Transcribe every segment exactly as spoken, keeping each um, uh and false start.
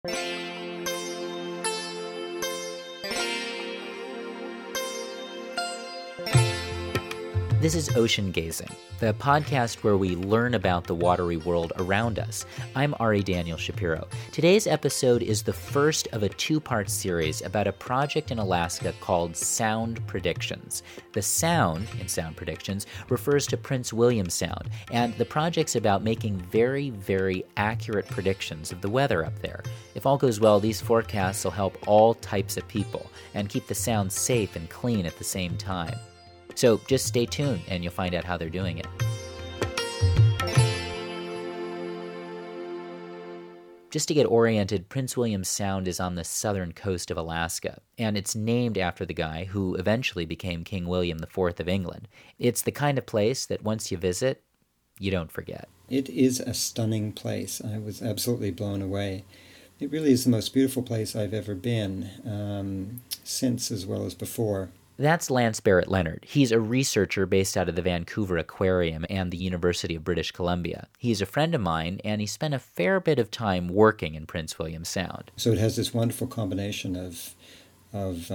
This is Ocean Gazing, the podcast where we learn about the watery world around us. I'm Ari Daniel Shapiro. Today's episode is the first of a two-part series about a project in Alaska called Sound Predictions. The sound in Sound Predictions refers to Prince William Sound, and the project's about making very, very accurate predictions of the weather up there. If all goes well, these forecasts will help all types of people and keep the sound safe and clean at the same time. So just stay tuned and you'll find out how they're doing it. Just to get oriented, Prince William Sound is on the southern coast of Alaska, and it's named after the guy who eventually became King William the Fourth of England. It's the kind of place that once you visit, you don't forget. It is a stunning place. I was absolutely blown away. It really is the most beautiful place I've ever been, um, since as well as before. That's Lance Barrett Leonard. He's a researcher based out of the Vancouver Aquarium and the University of British Columbia. He's a friend of mine, and he spent a fair bit of time working in Prince William Sound. So it has this wonderful combination of of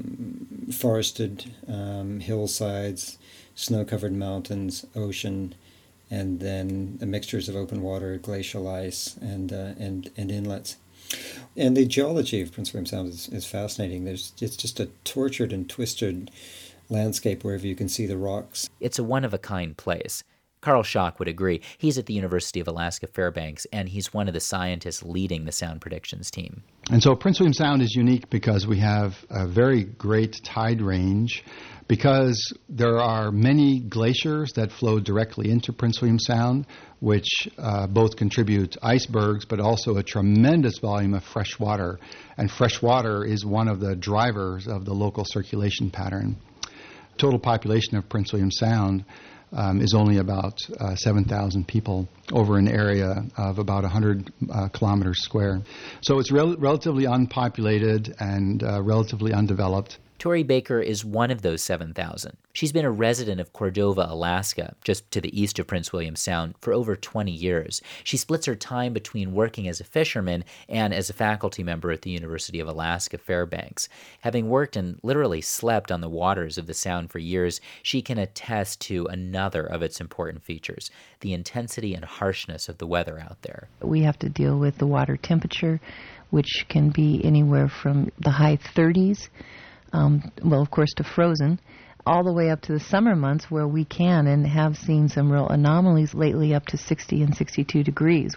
um, forested um, hillsides, snow-covered mountains, ocean, and then the mixtures of open water, glacial ice, and uh, and and inlets. And the geology of Prince William Sound is, is fascinating. There's It's just a tortured and twisted landscape wherever you can see the rocks. It's a one-of-a-kind place. Carl Schock would agree. He's at the University of Alaska Fairbanks, and he's one of the scientists leading the Sound Predictions team. And so Prince William Sound is unique because we have a very great tide range, because there are many glaciers that flow directly into Prince William Sound, which uh, both contribute icebergs, but also a tremendous volume of fresh water. And fresh water is one of the drivers of the local circulation pattern. Total population of Prince William Sound um, is only about uh, seven thousand people over an area of about one hundred uh, kilometers square. So it's rel- relatively unpopulated and uh, relatively undeveloped. Tori Baker is one of those seven thousand. She's been a resident of Cordova, Alaska, just to the east of Prince William Sound, for over twenty years. She splits her time between working as a fisherman and as a faculty member at the University of Alaska Fairbanks. Having worked and literally slept on the waters of the Sound for years, she can attest to another of its important features, the intensity and harshness of the weather out there. We have to deal with the water temperature, which can be anywhere from the high thirties, Um, well, of course, to frozen, all the way up to the summer months where we can and have seen some real anomalies lately up to sixty and sixty-two degrees.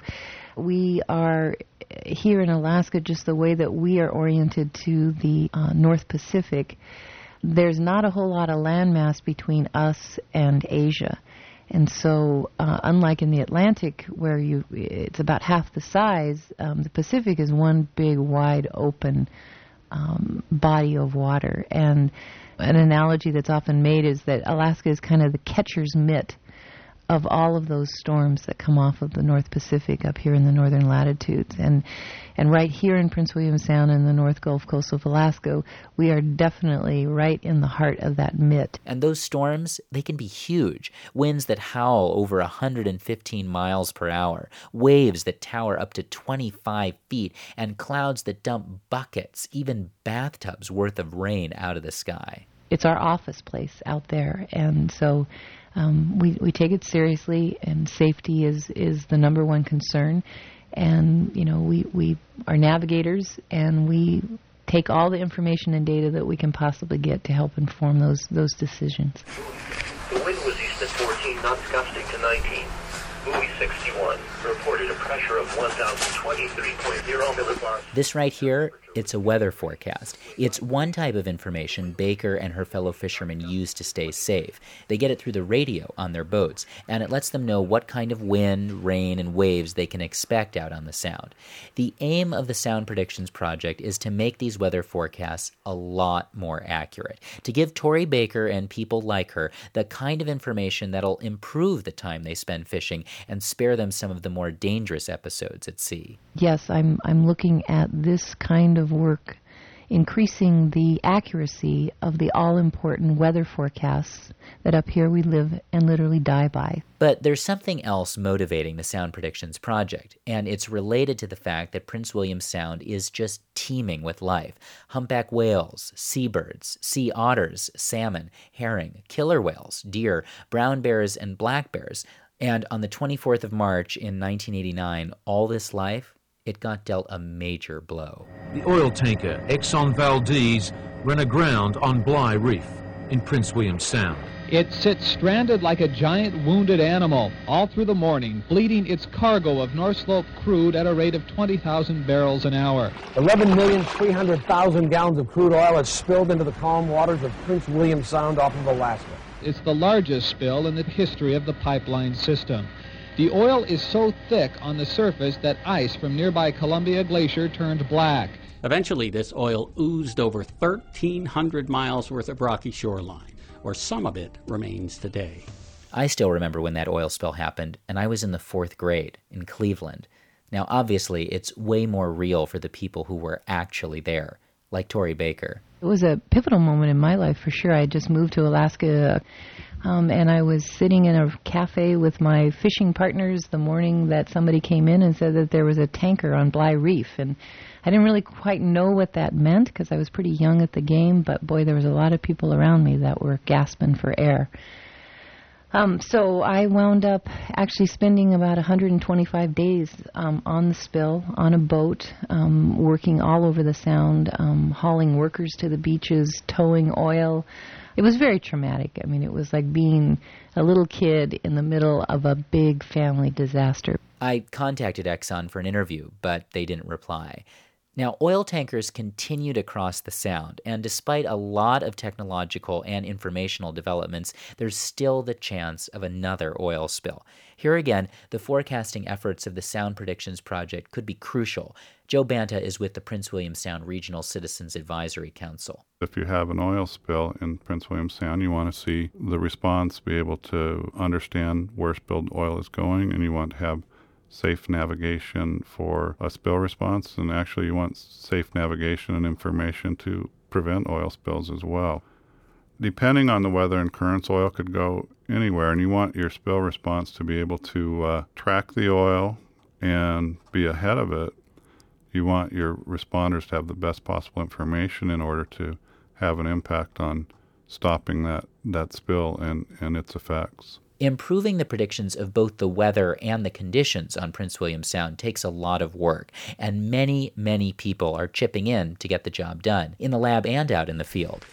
We are here in Alaska, just the way that we are oriented to the uh, North Pacific, there's not a whole lot of landmass between us and Asia. And so, uh, unlike in the Atlantic, where you it's about half the size, um, the Pacific is one big, wide open Um, body of water. And an analogy that's often made is that Alaska is kind of the catcher's mitt of all of those storms that come off of the North Pacific up here in the northern latitudes. And and right here in Prince William Sound in the North Gulf Coast of Alaska, we are definitely right in the heart of that mitt. And those storms, they can be huge. Winds that howl over one hundred fifteen miles per hour, waves that tower up to twenty-five feet, and clouds that dump buckets, even bathtubs worth of rain out of the sky. It's our office place out there, and so um, we we take it seriously, and safety is, is the number one concern. And, you know, we, we are navigators, and we take all the information and data that we can possibly get to help inform those those decisions. The wind was east at fourteen knots, gusting to nineteen. Buoy sixty-one reported a pressure of one thousand twenty-three point zero millibars. This right here, it's a weather forecast. It's one type of information Baker and her fellow fishermen use to stay safe. They get it through the radio on their boats, and it lets them know what kind of wind, rain, and waves they can expect out on the Sound. The aim of the Sound Predictions Project is to make these weather forecasts a lot more accurate, to give Tori Baker and people like her the kind of information that'll improve the time they spend fishing and spare them some of the more dangerous episodes at sea. Yes, I'm I'm looking at this kind of work increasing the accuracy of the all-important weather forecasts that up here we live and literally die by. But there's something else motivating the Sound Predictions Project, and it's related to the fact that Prince William Sound is just teeming with life. Humpback whales, seabirds, sea otters, salmon, herring, killer whales, deer, brown bears, and black bears. And on the twenty-fourth of March in nineteen eighty-nine, all this life, it got dealt a major blow. The oil tanker Exxon Valdez ran aground on Bligh Reef in Prince William Sound. It sits stranded like a giant wounded animal all through the morning, bleeding its cargo of North Slope crude at a rate of twenty thousand barrels an hour. eleven million three hundred thousand gallons of crude oil has spilled into the calm waters of Prince William Sound off of Alaska. It's the largest spill in the history of the pipeline system. The oil is so thick on the surface that ice from nearby Columbia Glacier turned black. Eventually, this oil oozed over thirteen hundred miles worth of rocky shoreline, where some of it remains today. I still remember when that oil spill happened, and I was in the fourth grade in Cleveland. Now, obviously, it's way more real for the people who were actually there, like Tori Baker. It was a pivotal moment in my life, for sure. I had just moved to Alaska, um, and I was sitting in a cafe with my fishing partners the morning that somebody came in and said that there was a tanker on Bligh Reef. And I didn't really quite know what that meant because I was pretty young at the game, but boy, there was a lot of people around me that were gasping for air. Um, so I wound up actually spending about one hundred twenty-five days um, on the spill, on a boat, um, working all over the Sound, um, hauling workers to the beaches, towing oil. It was very traumatic. I mean, it was like being a little kid in the middle of a big family disaster. I contacted Exxon for an interview, but they didn't reply. Now, oil tankers continue to cross the Sound, and despite a lot of technological and informational developments, there's still the chance of another oil spill. Here again, the forecasting efforts of the Sound Predictions Project could be crucial. Joe Banta is with the Prince William Sound Regional Citizens Advisory Council. If you have an oil spill in Prince William Sound, you want to see the response, be able to understand where spilled oil is going, and you want to have safe navigation for a spill response, and actually you want safe navigation and information to prevent oil spills as well. Depending on the weather and currents, oil could go anywhere, and you want your spill response to be able to uh, track the oil and be ahead of it. You want your responders to have the best possible information in order to have an impact on stopping that, that spill and, and its effects. Improving the predictions of both the weather and the conditions on Prince William Sound takes a lot of work, and many, many people are chipping in to get the job done, in the lab and out in the field.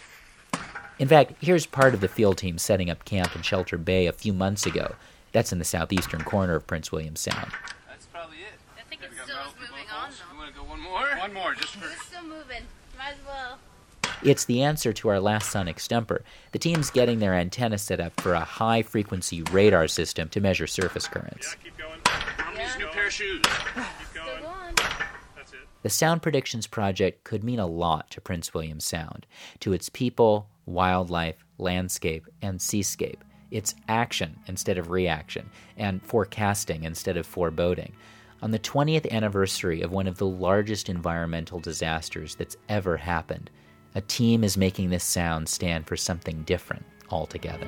In fact, here's part of the field team setting up camp in Shelter Bay a few months ago. That's in the southeastern corner of Prince William Sound. That's probably it. I think it still is moving on, though. You want to go one more? One more, just for... It's still moving. Might as well. It's the answer to our last sonic stumper. The team's getting their antenna set up for a high-frequency radar system to measure surface currents. Yeah, keep going. I'm yeah. New pair of shoes. Keep going. Still going. That's it. The Sound Predictions Project could mean a lot to Prince William Sound, to its people, wildlife, landscape, and seascape. It's action instead of reaction, and forecasting instead of foreboding. On the twentieth anniversary of one of the largest environmental disasters that's ever happened, a team is making this sound stand for something different altogether.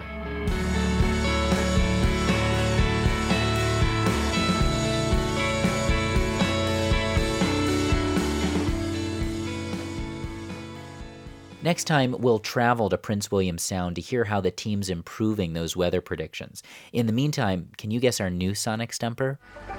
Next time, we'll travel to Prince William Sound to hear how the team's improving those weather predictions. In the meantime, can you guess our new sonic stumper?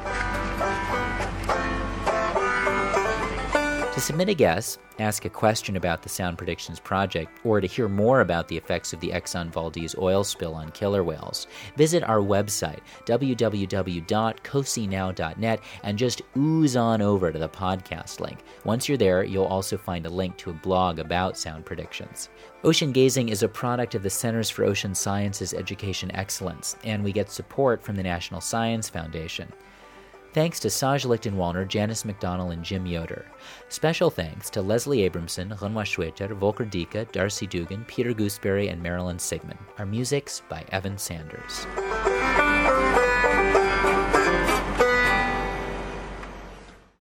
To submit a guess, ask a question about the Sound Predictions Project, or to hear more about the effects of the Exxon Valdez oil spill on killer whales, visit our website, w w w dot cosi now dot net, and just ooze on over to the podcast link. Once you're there, you'll also find a link to a blog about sound predictions. Ocean Gazing is a product of the Centers for Ocean Sciences Education Excellence, and we get support from the National Science Foundation. Thanks to Saj Lichtenwalner, Janice McDonnell, and Jim Yoder. Special thanks to Leslie Abramson, Renoir Schweter, Volker Dika, Darcy Dugan, Peter Gooseberry, and Marilyn Sigmund. Our music's by Evan Sanders.